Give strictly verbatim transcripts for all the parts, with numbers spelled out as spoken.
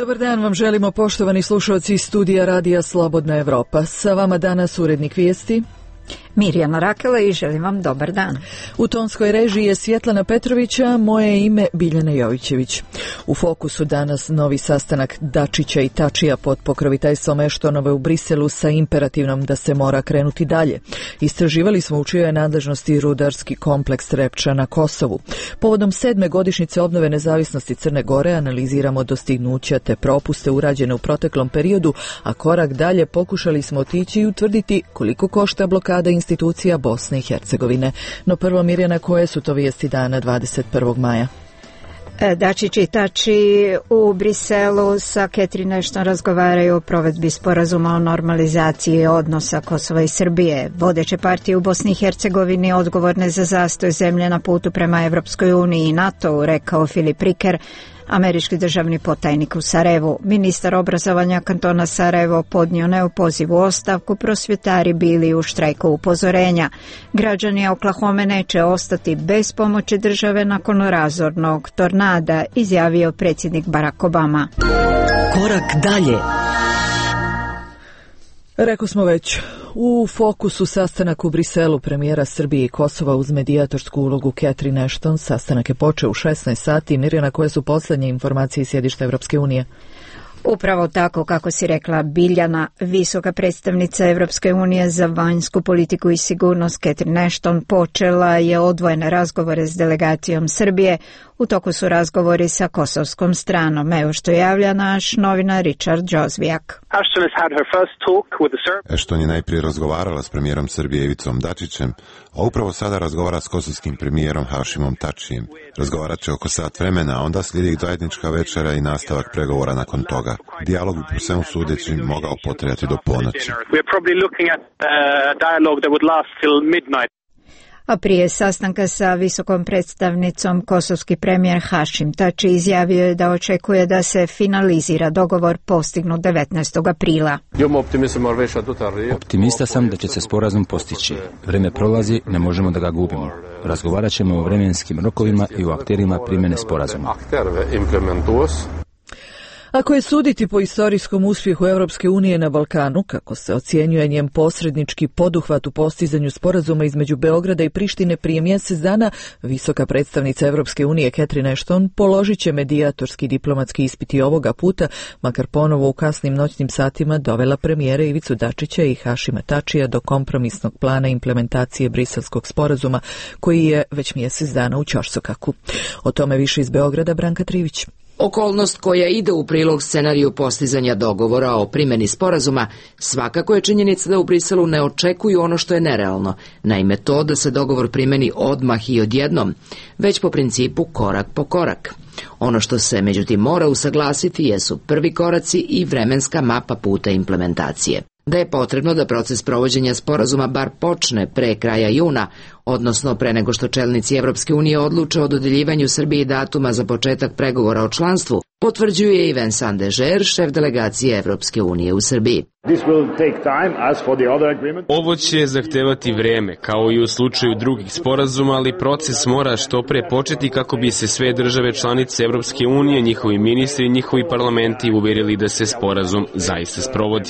Dobar dan vam želimo, poštovani slušalci studija Radija Slobodna Evropa. Sa vama danas urednik vijesti Mirjana Rakela i želim vam dobar dan. U tonskoj režiji je Svjetlana Petrovića, moje ime Biljana Jovićević. U fokusu danas novi sastanak Dačića i Tačija pod pokroviteljstvom Eštonove u Briselu sa imperativnom da se mora krenuti dalje. Istraživali smo u čijoj je nadležnosti rudarski kompleks Trepča na Kosovu. Povodom sedme godišnjice obnove nezavisnosti Crne Gore analiziramo dostignuća te propuste urađene u proteklom periodu, a korak dalje pokušali smo otići i utvrditi koliko košta blokada institucija Bosne i Hercegovine. No prvo, Mirjana, koje su to vijesti dana dvadeset prvog maja? Dačić i Tači u Briselu sa Catherine Ashton razgovaraju o provedbi sporazuma o normalizaciji odnosa Kosova i Srbije. Vodeće partije u Bosni i Hercegovini odgovorne za zastoj zemlje na putu prema Evropskoj uniji i NATO, rekao Filip Riker, američki državni potajnik u Sarajevu. Ministar obrazovanja kantona Sarajevo podnio neopozivu ostavku, prosvjetari bili u štrajku upozorenja. Građani Oklahome neće ostati bez pomoći države nakon razornog tornada, izjavio predsjednik Barack Obama. Korak dalje. Rekao smo već, u fokusu sastanak u Briselu premijera Srbije i Kosova uz medijatorsku ulogu Catherine Ashton. Sastanak je počeo u šesnaest sati. Mirjana, koje su posljednje informacije iz sjedišta Evropske unije? Upravo tako kako si rekla Biljana, visoka predstavnica Evropske unije za vanjsku politiku i sigurnost Catherine Ashton počela je odvojene razgovore s delegacijom Srbije. U toku su razgovori sa kosovskom stranom. Evo što javlja naš novinar Richard Jozvijak. Ashton je najprije razgovarala s premijerom Srbije Ivicom Dačićem, a upravo sada razgovara s kosovskim premijerom Hašimom Tačijem. Razgovarat će oko sat vremena, a onda slijedi zajednička večera i nastavak pregovora nakon toga. Dijalog bi po svemu sudeći mogao potrajati do ponoći. A prije sastanka sa visokom predstavnicom kosovski premijer Hašim Tači izjavio je da očekuje da se finalizira dogovor postignut devetnaestog aprila. Optimista sam da će se sporazum postići. Vrijeme prolazi, ne možemo da ga gubimo. Razgovarat ćemo o vremenskim rokovima i o akterima primjene sporazuma. Ako je suditi po istorijskom uspjehu Europske unije na Balkanu, kako se ocjenjuje njen posrednički poduhvat u postizanju sporazuma između Beograda i Prištine prije mjesec dana, visoka predstavnica Europske unije Catherine Ashton položit će medijatorski diplomatski ispit i ovoga puta, makar ponovo u kasnim noćnim satima dovela premijere Ivicu Dačića i Hašima Tačija do kompromisnog plana implementacije briselskog sporazuma, koji je već mjesec dana u ćorsokaku. O tome više iz Beograda Branka Trivić. Okolnost koja ide u prilog scenariju postizanja dogovora o primjeni sporazuma svakako je činjenica da u Briselu ne očekuju ono što je nerealno, naime to da se dogovor primjeni odmah i odjednom, već po principu korak po korak. Ono što se međutim mora usaglasiti jesu prvi koraci i vremenska mapa puta implementacije. Da je potrebno da proces provođenja sporazuma bar počne pre kraja juna, odnosno pre nego što čelnici Evropske unije odluče o dodjeljivanju Srbiji datuma za početak pregovora o članstvu, potvrđuje i Vincent Dežer, šef delegacije Evropske unije u Srbiji. Ovo će zahtevati vrijeme, kao i u slučaju drugih sporazuma, ali proces mora što pre početi kako bi se sve države članice Evropske unije, njihovi ministri i njihovi parlamenti uvjerili da se sporazum zaista sprovodi.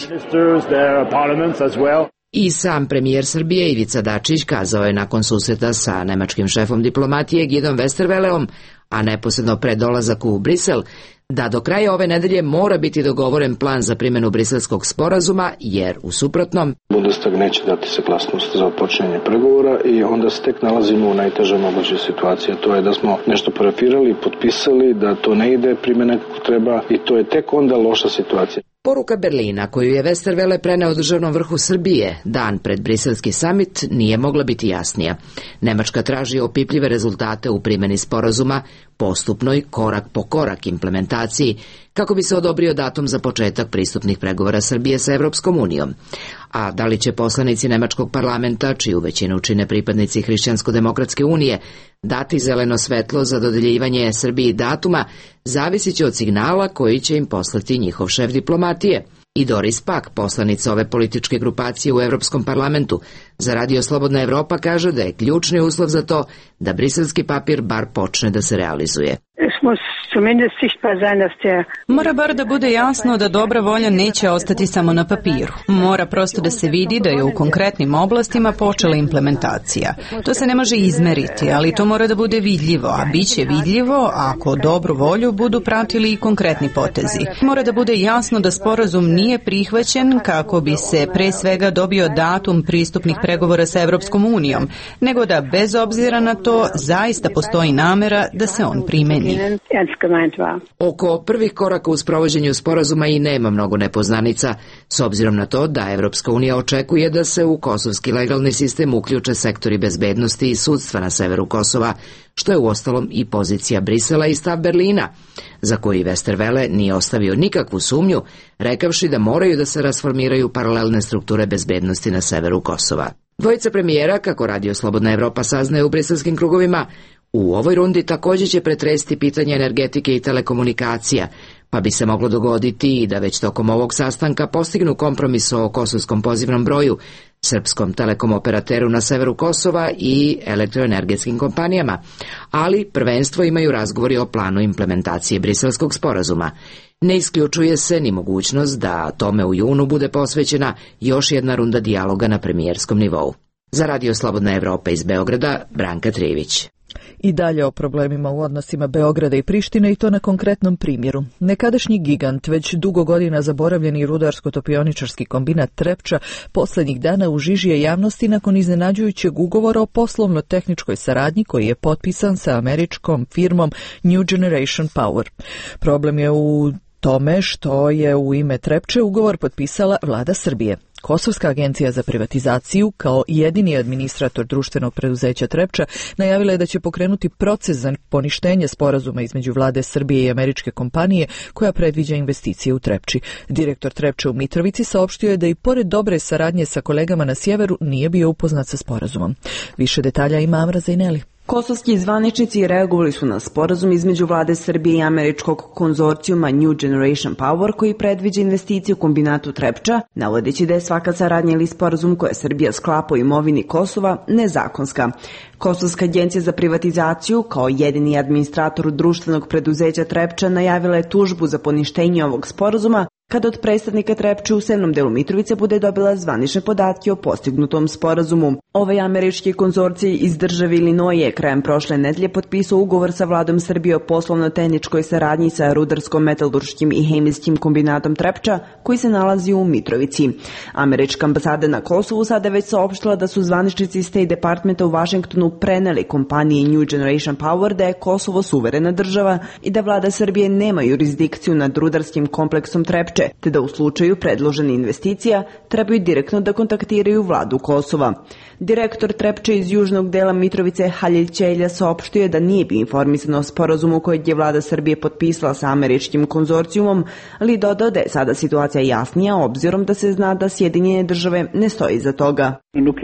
I sam premijer Srbije Ivica Dačić kazao je nakon susreta sa nemačkim šefom diplomatije Gidom Westerwelleom, a neposredno pred dolazak u Brisel, da do kraja ove nedelje mora biti dogovoren plan za primjenu briselskog sporazuma, jer u suprotnom Bundestag neće dati saglasnost za počinjanje pregovora i onda se tek nalazimo u najtežoj mogućoj situaciji. To je da smo nešto parafirali, potpisali, da to ne ide primjena kako treba i to je tek onda loša situacija. Poruka Berlina, koju je Westerwelle preneo državnom vrhu Srbije dan pred briselski samit, nije mogla biti jasnija. Nemačka traži opipljive rezultate u primjeni sporazuma, postupnoj korak po korak implementaciji, kako bi se odobrio datum za početak pristupnih pregovora Srbije sa Evropskom unijom. A da li će poslanici nemačkog parlamenta, čiju većinu čine pripadnici Hrišćansko-demokratske unije, dati zeleno svetlo za dodeljivanje Srbiji datuma, zavisit će od signala koji će im poslati njihov šef diplomatije. I Doris Pack, poslanica ove političke grupacije u Europskom parlamentu, za Radio Slobodna Evropa kaže da je ključni uslov za to da briselski papir bar počne da se realizuje. Es muss Mora bar da bude jasno da dobra volja neće ostati samo na papiru. Mora prosto da se vidi da je u konkretnim oblastima počela implementacija. To se ne može izmeriti, ali to mora da bude vidljivo, a bit će vidljivo ako dobru volju budu pratili i konkretni potezi. Mora da bude jasno da sporazum nije prihvaćen kako bi se pre svega dobio datum pristupnih pregovora sa Evropskom unijom, nego da bez obzira na to zaista postoji namera da se on primeni. Oko prvih koraka u sprovođenju sporazuma i nema mnogo nepoznanica, s obzirom na to da Evropska unija očekuje da se u kosovski legalni sistem uključe sektori bezbednosti i sudstva na severu Kosova, što je uostalom i pozicija Brisela i stav Berlina, za koji Westerwelle nije ostavio nikakvu sumnju, rekavši da moraju da se rasformiraju paralelne strukture bezbednosti na severu Kosova. Dvojica premijera, kako Radio Slobodna Evropa saznaje u briselskim krugovima, u ovoj rundi također će pretresti pitanje energetike i telekomunikacija, pa bi se moglo dogoditi i da već tokom ovog sastanka postignu kompromis o kosovskom pozivnom broju, srpskom telekom operateru na severu Kosova i elektroenergetskim kompanijama, ali prvenstvo imaju razgovori o planu implementacije briselskog sporazuma. Ne isključuje se ni mogućnost da tome u junu bude posvećena još jedna runda dijaloga na premijerskom nivou. Za Radio Slobodna Evropa iz Beograda, Branka Trivić. I dalje o problemima u odnosima Beograda i Prištine i to na konkretnom primjeru. Nekadašnji gigant, već dugo godina zaboravljeni rudarsko-topioničarski kombinat Trepča, posljednjih dana u žiži je javnosti nakon iznenađujućeg ugovora o poslovno-tehničkoj saradnji koji je potpisan sa američkom firmom New Generation Power. Problem je u tome što je u ime Trepče ugovor potpisala vlada Srbije. Kosovska agencija za privatizaciju, kao jedini administrator društvenog preduzeća Trepča, najavila je da će pokrenuti proces za poništenje sporazuma između vlade Srbije i američke kompanije koja predviđa investicije u Trepči. Direktor Trepče u Mitrovici saopštio je da i pored dobre saradnje sa kolegama na sjeveru nije bio upoznat sa sporazumom. Više detalja ima Amra Zaineli. Kosovski zvaničnici reagovali su na sporazum između vlade Srbije i američkog konzorcijuma New Generation Power koji predviđa investicije u kombinatu Trepča, navodeći da je svaka saradnja ili sporazum koje Srbija sklapa u imovini Kosova nezakonska. Kosovska agencija za privatizaciju, kao jedini administrator društvenog preduzeća Trepča, najavila je tužbu za poništenje ovog sporazuma kada od predstavnika Trepče u severnom delu Mitrovice bude dobila zvanične podatke o postignutom sporazumu. Ovaj američki konzorcij iz države Illinois je krajem prošle nedelje potpisao ugovor sa vladom Srbije o poslovno-tehničkoj saradnji sa rudarsko-metalurškim i hemijskim kombinatom Trepča koji se nalazi u Mitrovici. Američka ambasada na Kosovu sada već saopštila da su zvaničnici State Departmenta u Vašingtonu preneli kompaniji New Generation Power da je Kosovo suverena država i da vlada Srbije nema jurisdikciju nad rudarskim kompleksom Trepče, te da u slučaju predloženih investicija trebaju direktno da kontaktiraju vladu Kosova. Direktor Trepče iz južnog dela Mitrovice Halil Ćelja saopštio je da nije bio informisan o sporazumu kojeg je vlada Srbije potpisala sa američkim konzorcijumom, ali dodao da je sada situacija jasnija obzirom da se zna da Sjedinjene države ne stoji iza toga.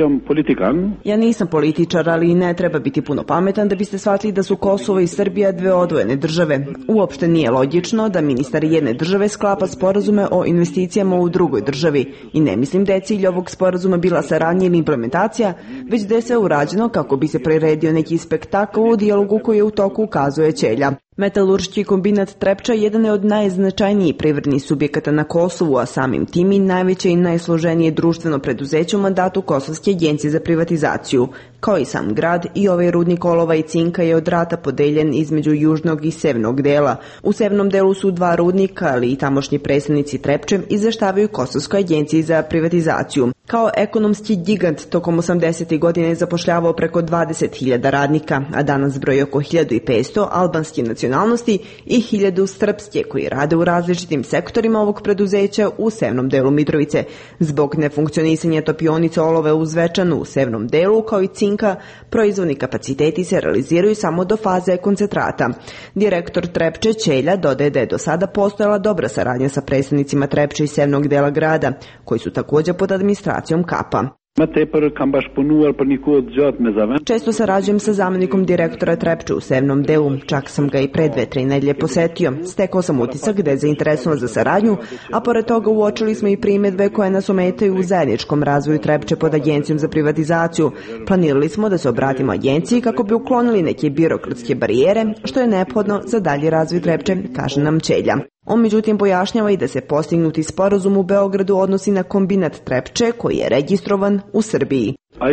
Ja nisam političar, ali ne treba biti puno pametan da biste shvatili da su Kosovo i Srbija dve odvojene države. Uopšte nije logično da ministar jedne države sklapa sporazume o investicijama u drugoj državi i ne mislim da je cilj ovog sporazuma bila saradnja ili implementacija, već da je sve urađeno kako bi se priredio neki spektakl u dijalogu koji je u toku, ukazuje Ćelja. Metalurški kombinat Trepča jedan je od najznačajnijih privrednih subjekata na Kosovu, a samim tim i najveće i najsloženije društveno preduzeće u mandatu Kosovske agencije za privatizaciju. Kao i sam grad, i ovaj rudnik olova i cinka je od rata podeljen između južnog i severnog dela. U severnom delu su dva rudnika, ali i tamošnji predstavnici Trepče izveštavaju Kosovskoj agenciji za privatizaciju. Kao ekonomski gigant tokom osamdesetih godina je zapošljavao preko dvadeset hiljada radnika, a danas broji oko hiljadu petsto albanske nacionalnosti i hiljadu srpske koji rade u različitim sektorima ovog preduzeća u severnom delu Mitrovice. Zbog nefunkcionisanja topionice olove u Zvečanu u severnom delu, kao i cinka, proizvodni kapaciteti se realiziraju samo do faze koncentrata. Direktor Trepče Ćelja dodaje da je do sada postojala dobra saradnja sa predstavnicima Trepče i severnog dela grada, koji su također pod administracijom Kapa. Često sarađujem sa zamenikom direktora Trepče u severnom delu, čak sam ga i pre dve, tri nedelje posetio. Stekao sam utisak da je zainteresovan za saradnju, a pored toga uočili smo i primjedbe koje nas ometaju u zajedničkom razvoju Trepče pod Agencijom za privatizaciju. Planirali smo da se obratimo agenciji kako bi uklonili neke birokratske barijere, što je neophodno za dalji razvoj Trepče, kaže nam Čelja. On međutim pojašnjava i da se postignuti sporazum u Beogradu odnosi na kombinat Trepče koji je registrovan u Srbiji.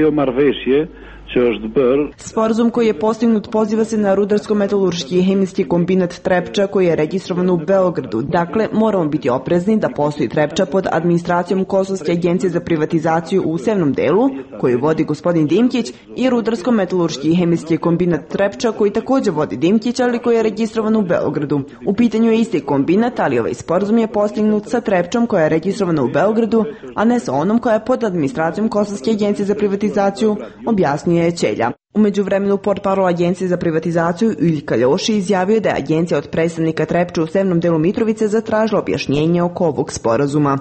Sporazum koji je postignut poziva se na rudarsko-metalurški i hemijski kombinat Trepča koji je registrovan u Beogradu. Dakle, moramo biti oprezni da postoji Trepča pod administracijom Kosovske agencije za privatizaciju u severnom delu, koju vodi gospodin Dimkić, i rudarsko-metalurški i hemijski kombinat Trepča koji također vodi Dimkić, ali koji je registrovan u Beogradu. U pitanju je isti kombinat, ali ovaj sporazum je postignut sa Trepčom koja je registrovana u Beogradu, a ne sa onom koja je pod administracijom Kosovske agencije za privatizaciju, objasnio je Čelja. U međuvremenu portparol Agencije za privatizaciju Iljka Ljoši izjavio da je agencija od predstavnika Trepče u severnom delu Mitrovice zatražila objašnjenje oko ovog sporazuma.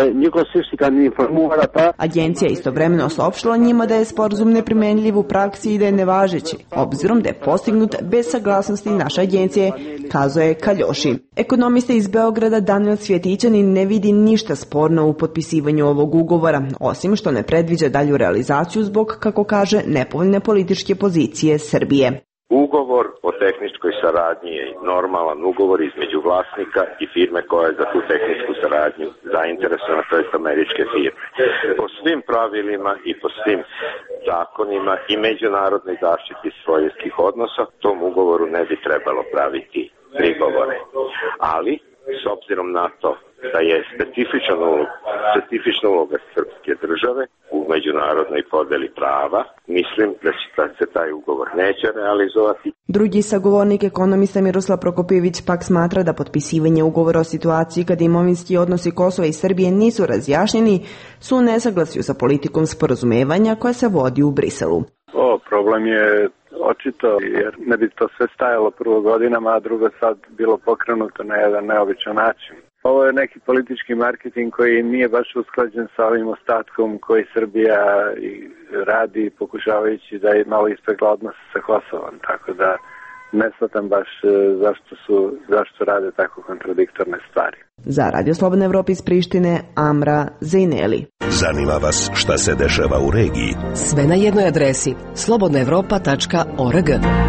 Agencija istovremeno saopštila njima da je sporazum neprimenljiv u praksi i da je nevažeći, obzirom da je postignut bez saglasnosti naše agencije, kazuje Kaljoši. Ekonomista iz Beograda Daniel Cvjetićanin ne vidi ništa sporno u potpisivanju ovog ugovora, osim što ne predviđa dalju realizaciju zbog, kako kaže, nepovoljne političke pozicije Srbije. Ugovor o tehničkoj saradnji je normalan ugovor između vlasnika i firme koja je za tu tehničku saradnju zainteresovana, to jest američke firme. Po svim pravilima i po svim zakonima i međunarodnoj zaštiti svojinskih odnosa tom ugovoru ne bi trebalo praviti prigovore. Ali, s obzirom na to da je specifična uloga, specifična uloga srpske države u međunarodnoj podeli prava, mislim da se taj ugovor neće realizovati. Drugi sagovornik, ekonomista Miroslav Prokopjević, pak smatra da potpisivanje ugovora o situaciji kada imovinski odnosi Kosova i Srbije nisu razjašnjeni su u nesaglasju sa politikom sporazumevanja koja se vodi u Briselu. O, problem je očito jer ne bi to sve stajalo prvo godinama, a drugo sad bilo pokrenuto na jedan neobičan način. Ovo je neki politički marketing koji nije baš usklađen sa ovim ostatkom koji Srbija radi pokušavajući da je malo ispegla odnos sa Kosovom, tako da ne shvatam baš zašto su, zašto rade tako kontradiktorne stvari. Za Radio Slobodna Evropa iz Prištine, Amra Zejneli. Zanima vas šta se dešava u regiji? Sve na jednoj adresi slobodna evropa tačka org.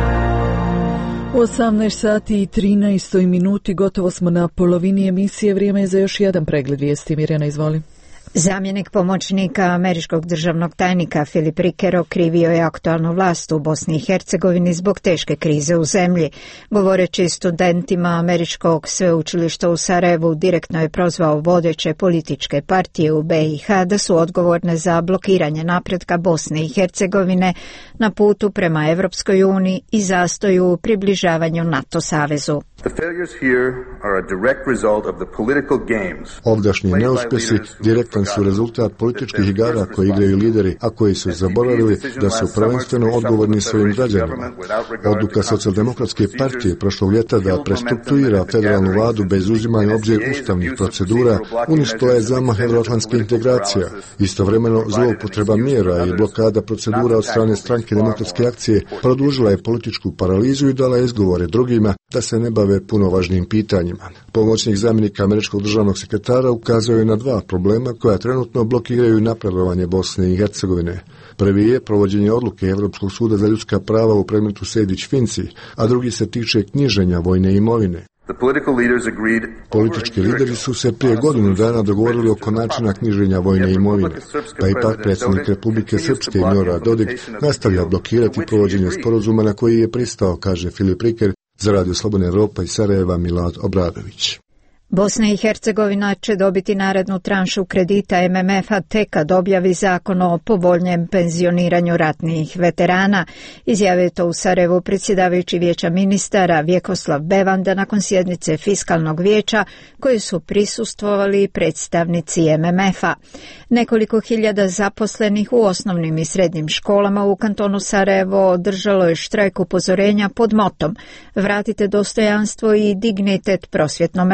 U osamnaest sati i trinaest minuti gotovo smo na polovini emisije, vrijeme je za još jedan pregled vijesti. Mirjana, izvoli. Zamjenik pomoćnika američkog državnog tajnika Filip Riker okrivio je aktualnu vlast u Bosni i Hercegovini zbog teške krize u zemlji. Govoreći studentima američkog sveučilišta u Sarajevu, direktno je prozvao vodeće političke partije u B i H da su odgovorne za blokiranje napretka Bosne i Hercegovine na putu prema Evropskoj uniji i zastoju u približavanju NATO savezu. Ovdašnji neuspjesi direktan su rezultat političkih igara koje igraju lideri, a koji su zaboravili da su prvenstveno odgovorni svojim građanima. Odluka Socijaldemokratske partije prošlog ljeta da prestrukturira federalnu vladu bez uzimanja u obzir ustavnih procedura uništila je zamah evroatlantske integracija. Istovremeno zloupotreba mjera i blokada procedura od strane stranke Demokratske akcije produžila je političku paralizu i dala izgovore drugima da se ne bave puno važnijim pitanjima. Pomoćnik zamjenika američkog državnog sekretara ukazao je na dva problema koja trenutno blokiraju napredovanje Bosne i Hercegovine. Prvi je provođenje odluke Europskog suda za ljudska prava u predmetu Sejdić-Finci, a drugi se tiče knjiženja vojne imovine. Politički lideri su se prije godinu dana dogovorili oko načina knjiženja vojne imovine, pa ipak predsjednik Republike Srpske Milorad Dodik nastavlja blokirati provođenje sporazuma na koji je pristao, kaže Filip Riker, za Radio Slobodna Evropa iz Sarajeva Milad Obradović. Bosna i Hercegovina će dobiti narednu tranšu kredita M M F-a tek kad objavi zakon o povoljnjem penzioniranju ratnih veterana. Izjavio je to u Sarajevu predsjedavajući vijeća ministara Vjekoslav Bevanda nakon sjednice fiskalnog vijeća koje su prisustvovali predstavnici M M F-a. Nekoliko hiljada zaposlenih u osnovnim i srednjim školama u kantonu Sarajevo održalo je štrajk upozorenja pod motom: vratite dostojanstvo i dignitet prosvjetnom radniku.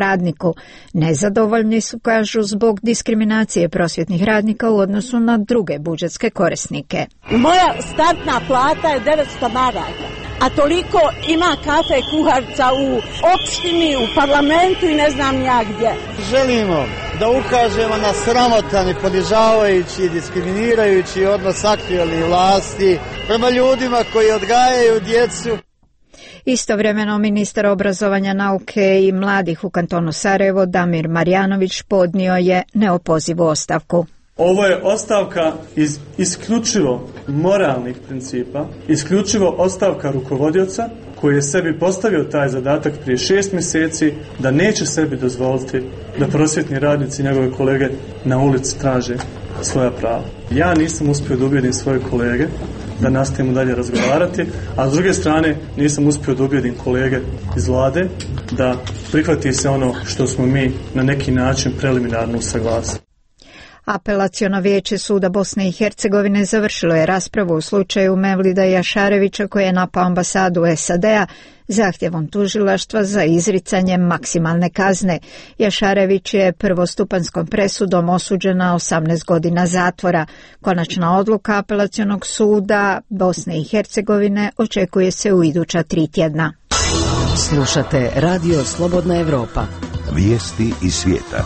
Sarajevu. Nezadovoljni su, kažu, zbog diskriminacije prosvjetnih radnika u odnosu na druge budžetske korisnike. Moja startna plata je devetsto maraka, a toliko ima kafe i kuharca u opštini, u parlamentu i ne znam ja gdje. Želimo da ukažemo na sramotan i ponižavajući i diskriminirajući odnos aktuelnih vlasti prema ljudima koji odgajaju djecu. Istovremeno ministar obrazovanja, nauke i mladih u kantonu Sarajevo Damir Marjanović podnio je neopozivu ostavku. Ovo je ostavka iz isključivo moralnih principa, isključivo ostavka rukovodioca koji je sebi postavio taj zadatak prije šest mjeseci da neće sebi dozvoliti da prosvjetni radnici i njegove kolege na ulici traže svoja prava. Ja nisam uspio da ubijedim svoje kolege da nastavimo dalje razgovarati, a s druge strane nisam uspio da ubijedim kolege iz vlade da prihvati se ono što smo mi na neki način preliminarno usaglasili. Apelaciono vijeće suda Bosne i Hercegovine završilo je raspravu u slučaju Mevlida Jašarevića koji je napao ambasadu S A D-a zahtjevom tužilaštva za izricanje maksimalne kazne. Jašarević je prvostupanskom presudom osuđen na osamnaest godina zatvora. Konačna odluka apelacionog suda Bosne i Hercegovine očekuje se u iduća tri tjedna. Slušate Radio Slobodna Evropa. Vijesti iz svijeta.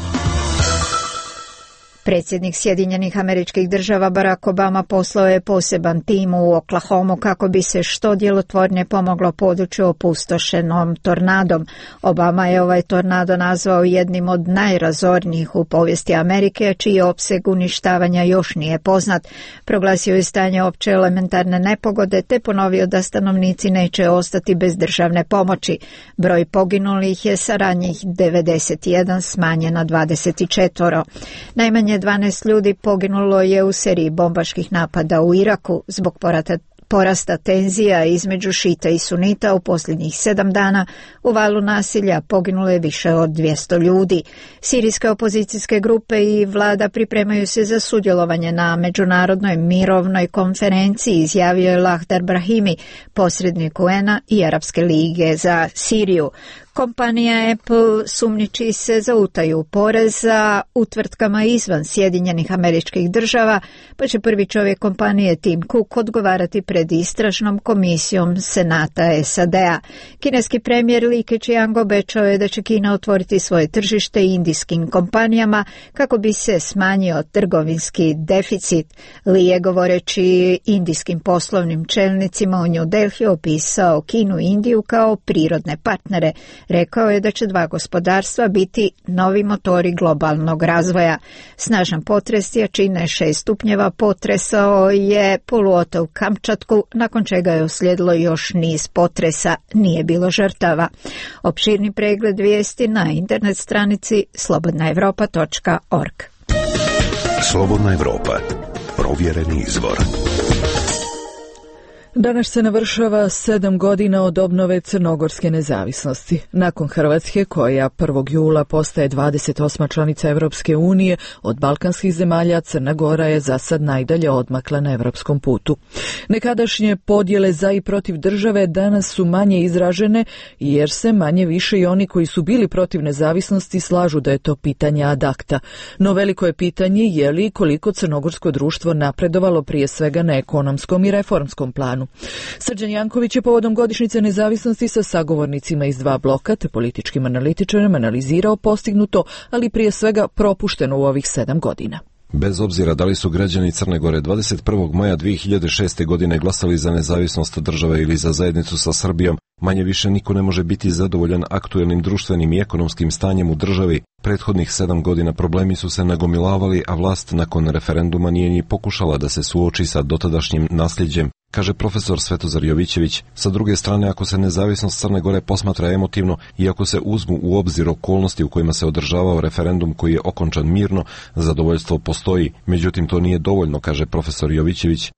Predsjednik Sjedinjenih Američkih Država Barack Obama poslao je poseban tim u Oklahomu kako bi se što djelotvornije pomoglo području opustošenom tornadom. Obama je ovaj tornado nazvao jednim od najrazornijih u povijesti Amerike, čiji opseg uništavanja još nije poznat. Proglasio je stanje opće elementarne nepogode te ponovio da stanovnici neće ostati bez državne pomoći. Broj poginulih je sa ranjih devedeset jedan smanjen na dvadeset četiri. Najmanje dvanaest ljudi poginulo je u seriji bombaških napada u Iraku zbog porata porasta tenzija između šita i sunita u posljednjih sedam dana. U valu nasilja poginulo je više od dvjesto ljudi. Sirijske opozicijske grupe i vlada pripremaju se za sudjelovanje na međunarodnoj mirovnoj konferenciji, izjavio je Lahdar Brahimi, posrednik U N-a i Arapske lige za Siriju. Kompanija Apple sumnjiči se za utaju poreza u tvrtkama izvan Sjedinjenih Američkih Država, pa će prvi čovjek kompanije Tim Cook odgovarati pred istražnom komisijom Senata S A D-a. Kineski premijer Li Keqiang obećao je da će Kina otvoriti svoje tržište indijskim kompanijama kako bi se smanjio trgovinski deficit. Li je, govoreći indijskim poslovnim čelnicima u New Delhi, opisao Kinu i Indiju kao prirodne partnere. Rekao je da će dva gospodarstva biti novi motori globalnog razvoja. Snažan potres jačine šest stupnjeva potresao je poluotok Kamčatku, nakon čega je uslijedilo još niz potresa. Nije bilo žrtava. Opširni pregled vijesti na internet stranici slobodna evropa točka org. Slobodna Evropa. Provjereni izvor. Danas se navršava sedam godina od obnove crnogorske nezavisnosti. Nakon Hrvatske, koja prvog jula postaje dvadeset osma članica Evropske unije, od balkanskih zemalja Crna Gora je za sad najdalje odmakla na evropskom putu. Nekadašnje podjele za i protiv države danas su manje izražene, jer se manje više i oni koji su bili protiv nezavisnosti slažu da je to pitanje ad acta. No veliko je pitanje je li koliko crnogorsko društvo napredovalo prije svega na ekonomskom i reformskom planu. Srđan Janković je povodom godišnjice nezavisnosti sa sagovornicima iz dva bloka te političkim analitičarima analizirao postignuto, ali prije svega propušteno u ovih sedam godina. Bez obzira da li su građani Crne Gore dvadeset prvog maja dvije hiljade šeste. godine glasali za nezavisnost države ili za zajednicu sa Srbijom, manje više niko ne može biti zadovoljan aktuelnim društvenim i ekonomskim stanjem u državi. Prethodnih sedam godina problemi su se nagomilavali, a vlast nakon referenduma nije ni pokušala da se suoči sa dotadašnjim nasljeđem, kaže profesor Svetozar Jovićević. Sa druge strane, ako se nezavisnost Crne Gore posmatra emotivno i ako se uzmu u obzir okolnosti u kojima se održavao referendum koji je okončan mirno, zadovoljstvo postoji. Međutim, to nije dovoljno, kaže profesor Jovićević,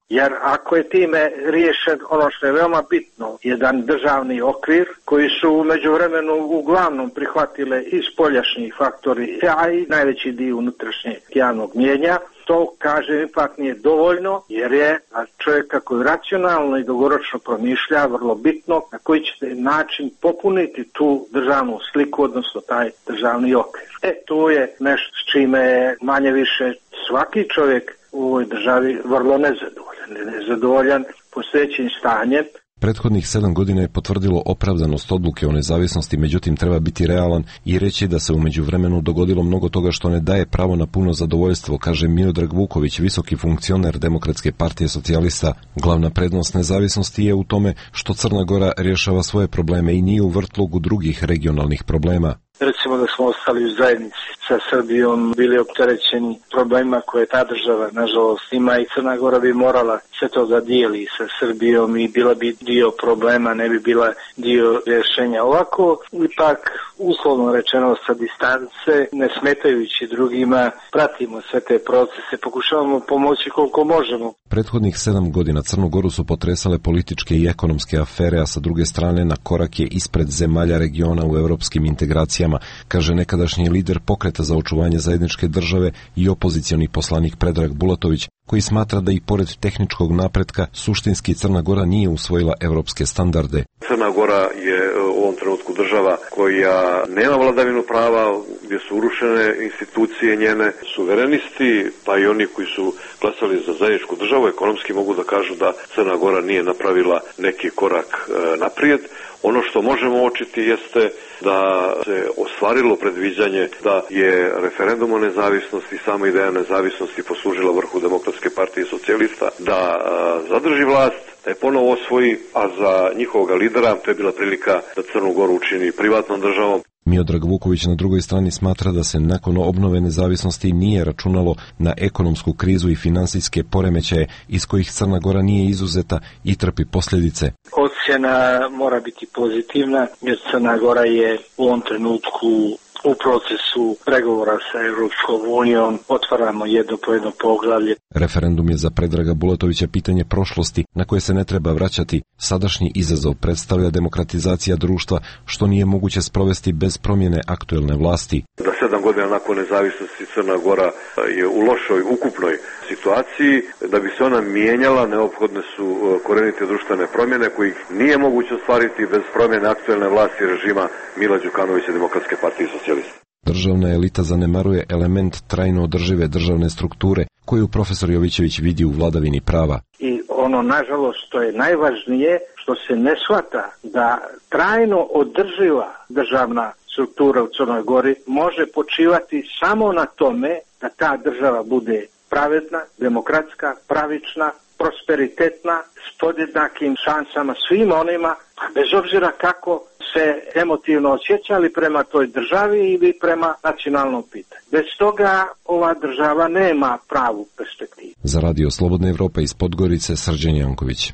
Jer ako je time riješen ono što je veoma bitno, jedan državni okvir koji su u međuvremenu uglavnom prihvatile i spoljašnji faktori, a i najveći dio unutrašnjeg javnog mnijenja, to, kažem, ipak nije dovoljno, jer je čovjeka koji racionalno i dugoročno promišlja vrlo bitno na koji ćete način popuniti tu državnu sliku, odnosno taj državni okvir. E, to je nešto s čime je manje više svaki čovjek u ovoj državi vrlo nezadovoljan. Nezadovoljan postojećim stanjem. Prethodnih sedam godina je potvrdilo opravdanost odluke o nezavisnosti, međutim treba biti realan i reći da se u međuvremenu dogodilo mnogo toga što ne daje pravo na puno zadovoljstvo, kaže Miodrag Vuković, visoki funkcioner Demokratske partije socijalista. Glavna prednost nezavisnosti je u tome što Crna Gora rješava svoje probleme i nije u vrtlogu drugih regionalnih problema. Recimo da smo ostali u zajednici sa Srbijom, bili opterećeni problemima koje ta država, nažalost, ima i Crna Gora bi morala sve to da dijeli sa Srbijom i bila bi dio problema, ne bi bila dio rješenja. Ovako, ipak, uslovno rečeno sa distance, ne smetajući drugima, pratimo sve te procese, pokušavamo pomoći koliko možemo. Prethodnih sedam godina Crnu Goru su potresale političke i ekonomske afere, a sa druge strane na korak je ispred zemalja regiona u europskim integracijama, kaže nekadašnji lider Pokreta za očuvanje zajedničke države i opozicioni poslanik Predrag Bulatović, koji smatra da i pored tehničkog napretka suštinski Crna Gora nije usvojila evropske standarde. Crna Gora je u ovom trenutku država koja nema vladavinu prava, gdje su urušene institucije njene, suverenisti, pa i oni koji su glasali za zajedničku državu, ekonomski mogu da kažu da Crna Gora nije napravila neki korak naprijed. Ono što možemo uočiti jeste da se ostvarilo predviđanje da je referendum o nezavisnosti, sama ideja nezavisnosti poslužila vrhu Demokratske partije socijalista, da a, zadrži vlast, da je ponovo osvoji, a za njihovog lidera to je bila prilika da Crnu Goru učini privatnom državom. Miodrag Vuković na drugoj strani smatra da se nakon obnove nezavisnosti nije računalo na ekonomsku krizu i finansijske poremećaje iz kojih Crna Gora nije izuzeta i trpi posljedice. Ocjena mora biti pozitivna jer Crna Gora je u ovom trenutku u procesu pregovora sa Europskom unijom, otvaramo jedno po jedno poglavlje. Referendum je za Predraga Bulatovića pitanje prošlosti na koje se ne treba vraćati. Sadašnji izazov predstavlja demokratizacija društva, što nije moguće sprovesti bez promjene aktuelne vlasti. Da sedam godina nakon nezavisnosti Crna Gora je u lošoj ukupnoj situaciji, da bi se ona mijenjala, neophodne su korenite društvene promjene kojih nije moguće ostvariti bez promjene aktuelne vlasti režima Mila Đukanovića Demokratske partije socijalista. Državna elita zanemaruje element trajno održive državne strukture koju profesor Jovićević vidi u vladavini prava. I ono, nažalost, što je najvažnije, što se ne shvata da trajno održiva državna struktura u Crnoj Gori može počivati samo na tome da ta država bude pravedna, demokratska, pravična, prosperitetna, s podjednakim šansama svim onima, bez obzira kako se emotivno osjećali prema toj državi ili prema nacionalnom pitanju. Bez toga ova država nema pravu perspektivu. Za Radio Slobodna Evropa iz Podgorice, Srđan Janković.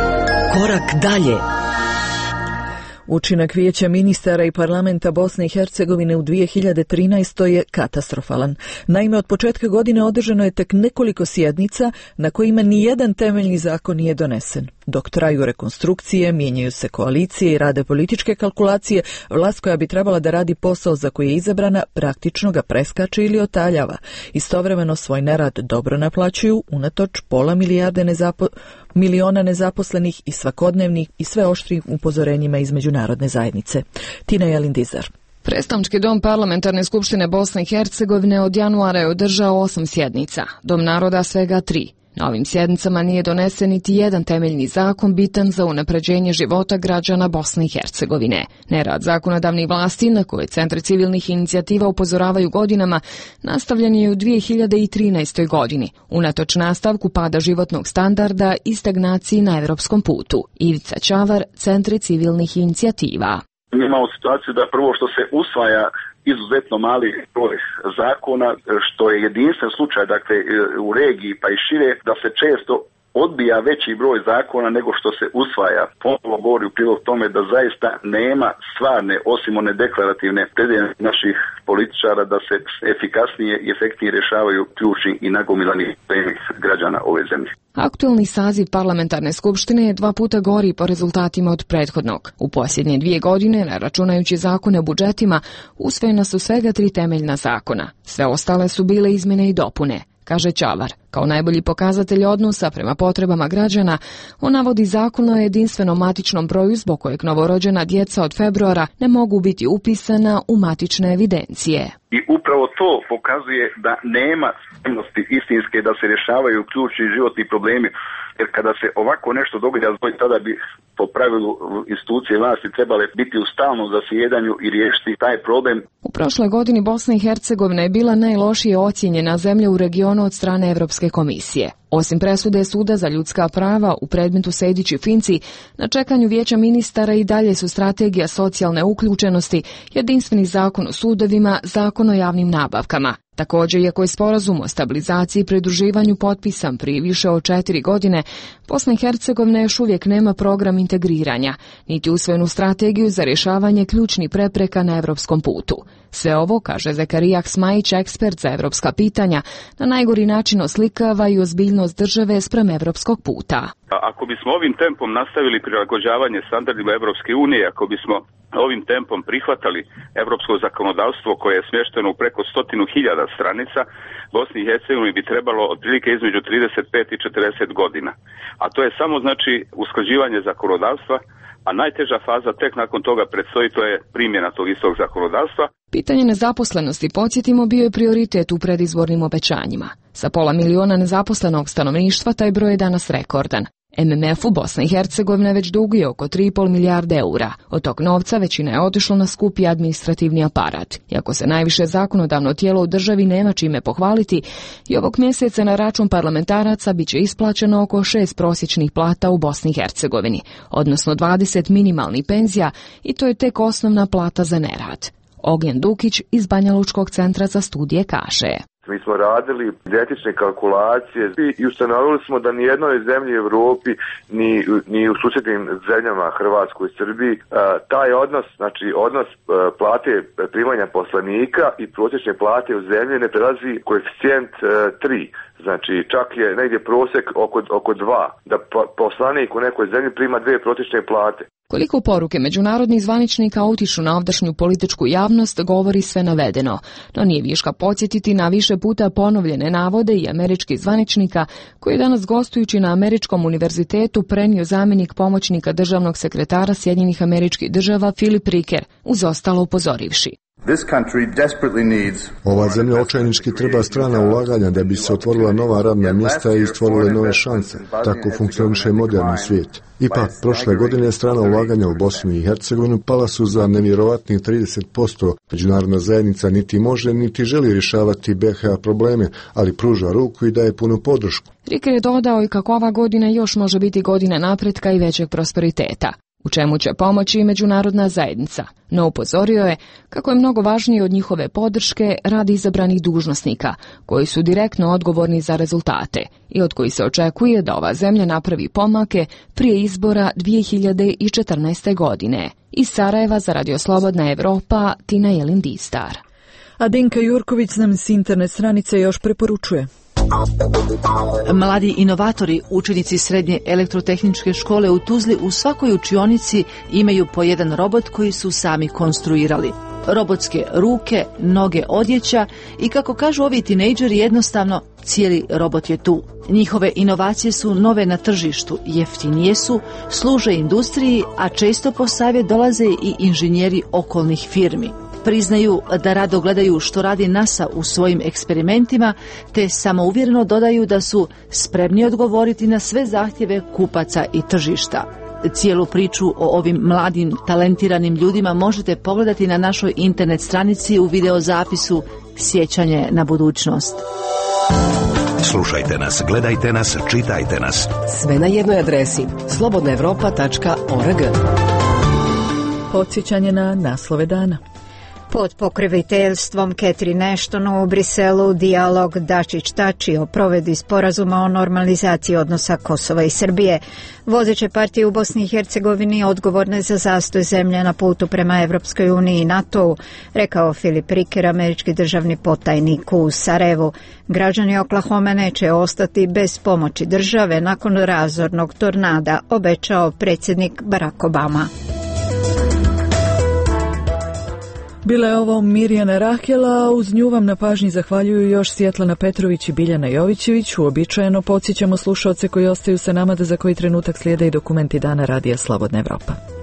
Korak dalje. Učinak Vijeća ministara i parlamenta Bosne i Hercegovine u dvije hiljade trinaestoj. je katastrofalan. Naime, od početka godine održano je tek nekoliko sjednica na kojima ni jedan temeljni zakon nije donesen. Dok traju rekonstrukcije, mijenjaju se koalicije i rade političke kalkulacije, vlast koja bi trebala da radi posao za koji je izabrana praktično ga preskače ili otaljava. Istovremeno svoj nerad dobro naplaćuju unatoč pola milijarde nezapo- miliona nezaposlenih i svakodnevnih i sve oštrijim upozorenjima iz međunarodne zajednice. Tina Jelindizar. Predstavnički dom Parlamentarne skupštine Bosne i Hercegovine od januara je održao osam sjednica, Dom naroda svega tri. Na ovim sjednicama nije donesen niti jedan temeljni zakon bitan za unapređenje života građana Bosne i Hercegovine. Nerad zakonodavnih vlasti, na koje centri civilnih inicijativa upozoravaju godinama, nastavljen je u dvije hiljade trinaestoj. godini, unatoč nastavku pada životnog standarda i stagnaciji na evropskom putu. Ivica Ćavar, centri civilnih inicijativa. Imamo situaciju da prvo što se usvaja izuzetno mali broj zakona, što je jedinstven slučaj, dakle, u regiji pa i šire, da se često odbija veći broj zakona nego što se usvaja. Ponovo govori u prilog tome da zaista nema stvarne, osim one deklarativne predelje naših političara da se efikasnije i efektnije rješavaju ključni i nagomilani problemi građana ove zemlje. Aktualni saziv parlamentarne skupštine je dva puta gori po rezultatima od prethodnog. U posljednje dvije godine, ne računajući zakone o budžetima, usvojena su svega tri temeljna zakona. Sve ostale su bile izmjene i dopune, kaže Ćavar. Kao najbolji pokazatelj odnosa prema potrebama građana, on navodi zakon o jedinstvenom matičnom broju zbog kojeg novorođena djeca od februara ne mogu biti upisana u matične evidencije. I upravo to pokazuje da nema spremnosti istinske da se rješavaju ključni životni problemi. Jer kada se ovako nešto događa, tada bi po pravilu institucije vlasti trebale biti u stalnom zasjedanju i riješiti taj problem. U prošloj godini Bosna i Hercegovina je bila najlošije ocijenjena zemlja u regionu od strane Evropske komisije. Osim presude Suda za ljudska prava u predmetu Sejdić i Finci, na čekanju Vijeća ministara i dalje su strategija socijalne uključenosti, jedinstveni zakon o sudovima, zakon o javnim nabavkama. Također, iako je sporazum o stabilizaciji i pridruživanju potpisan prije više od četiri godine, Bosna i Hercegovina još uvijek nema program integriranja, niti usvojenu strategiju za rješavanje ključnih prepreka na evropskom putu. Sve ovo, kaže Zekarija Smajić, ekspert za evropska pitanja, na najgori način oslikava i ozbiljnost države spram evropskog puta. Ako bismo ovim tempom nastavili prilagođavanje standardima Evropske unije, ako bismo ovim tempom prihvatali evropsko zakonodavstvo koje je smješteno u preko stotinu hiljada stranica, Bosni i Hercegovini bi trebalo otprilike između trideset pet i četrdeset godina. A to je samo znači usklađivanje zakonodavstva, a najteža faza tek nakon toga predstoji, to je primjena tog istog zakonodavstva. Pitanje nezaposlenosti, podsjetimo, bio je prioritet u predizbornim obećanjima. Sa pola miliona nezaposlenog stanovništva taj broj je danas rekordan. M M F u Bosna i Hercegovina već duguje oko tri i pol milijarde eura. Od tog novca većina je otišlo na skupi administrativni aparat. Iako se najviše zakonodavno tijelo u državi nema čime pohvaliti, i ovog mjeseca na račun parlamentaraca bit će isplaćeno oko šest prosječnih plata u Bosni i Hercegovini, odnosno dvadeset minimalnih penzija, i to je tek osnovna plata za nerad. Ognjen Dukić iz Banja Lučkog centra za studije kaže: Mi smo radili identične kalkulacije i ustanovili smo da ni jednoj zemlji u Europi, ni, ni u susjednim zemljama Hrvatskoj i Srbiji, taj odnos, znači odnos plate primanja poslanika i prosječne plate u zemlji ne prelazi koeficijent tri. Znači čak je negdje prosjek oko, oko dva, da poslanik u nekoj zemlji prima dvije prosječne plate. Koliko poruke međunarodnih zvaničnika utiču na ovdašnju političku javnost govori sve navedeno, no nije viška podsjetiti na više puta ponovljene navode i američkih zvaničnika koji je danas gostujući na Američkom univerzitetu prenio zamjenik pomoćnika državnog sekretara Sjedinjenih Američkih Država Filip Riker, uz ostalo upozorivši: Ova zemlja očajnički treba strana ulaganja da bi se otvorila nova radna mjesta i stvorile nove šanse. Tako funkcioniše moderni svijet. Ipak, prošle godine strana ulaganja u Bosnu i Hercegovinu pala su za nevjerovatnih trideset posto. Međunarodna zajednica niti može, niti želi rješavati B H probleme, ali pruža ruku i daje punu podršku. Riker je dodao i kako ova godina još može biti godina napretka i većeg prosperiteta, u čemu će pomoći i međunarodna zajednica, no upozorio je kako je mnogo važnije od njihove podrške rad izabranih dužnosnika, koji su direktno odgovorni za rezultate i od kojih se očekuje da ova zemlja napravi pomake prije izbora dvije hiljade četrnaeste. godine. Iz Sarajeva za Radio Slobodna Evropa, Tina Jelin Distar. A Dinka Jurković nam s internet stranice još preporučuje. Mladi inovatori, učenici srednje elektrotehničke škole u Tuzli, u svakoj učionici imaju po jedan robot koji su sami konstruirali. Robotske ruke, noge, odjeća i, kako kažu ovi tinejdžeri, jednostavno cijeli robot je tu. Njihove inovacije su nove na tržištu, jeftinije su, služe industriji, a često po savjet dolaze i inženjeri okolnih firmi. Priznaju da rado gledaju što radi NASA u svojim eksperimentima, te samouvjereno dodaju da su spremni odgovoriti na sve zahtjeve kupaca i tržišta. Cijelu priču o ovim mladim, talentiranim ljudima možete pogledati na našoj internet stranici u videozapisu Sjećanje na budućnost. Slušajte nas, gledajte nas, čitajte nas. Sve na jednoj adresi slobodna evropa tačka org. Podsjećanje na naslove dana. Pod pokroviteljstvom Catherine Ashton u Briselu dijalog Dačić-Tači o provedbi sporazuma o normalizaciji odnosa Kosova i Srbije. Vodeće partije u Bosni i Hercegovini odgovorne za zastoj zemlje na putu prema Evropskoj uniji i NATO-u, rekao Filip Riker, američki državni potajnik u Sarajevu. Građani Oklahome neće ostati bez pomoći države nakon razornog tornada, obećao predsjednik Barack Obama. Bila je ovo Mirjana Rahjela, a uz nju vam na pažnji zahvaljuju još Svjetlana Petrović i Biljana Jovićević. Uobičajeno podsjećamo slušaoce koji ostaju sa nama da za koji trenutak slijede i dokumenti Dana Radija Slobodna Evropa.